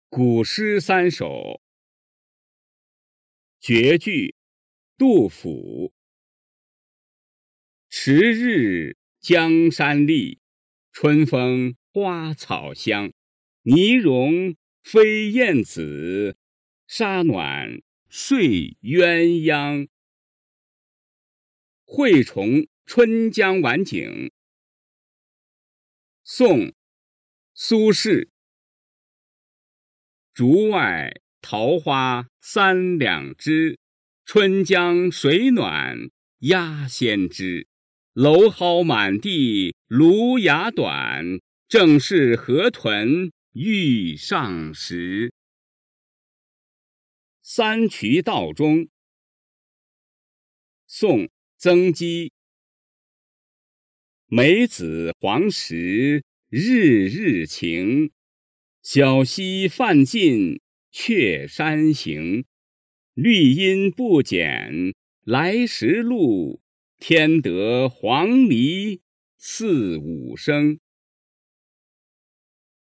古诗三首。绝句，杜甫。迟日江山丽，春风花草香。泥融飞燕子，沙暖睡鸳鸯。惠崇春江晚景。宋·苏轼。竹外桃花三两枝，春江水暖鸭先知。蒌蒿满地芦芽短，正是河豚欲上时。三衢道中。宋·曾几。梅子黄时日日晴，小溪泛尽却山行。绿阴不减来时路，添得黄鹂4-5声。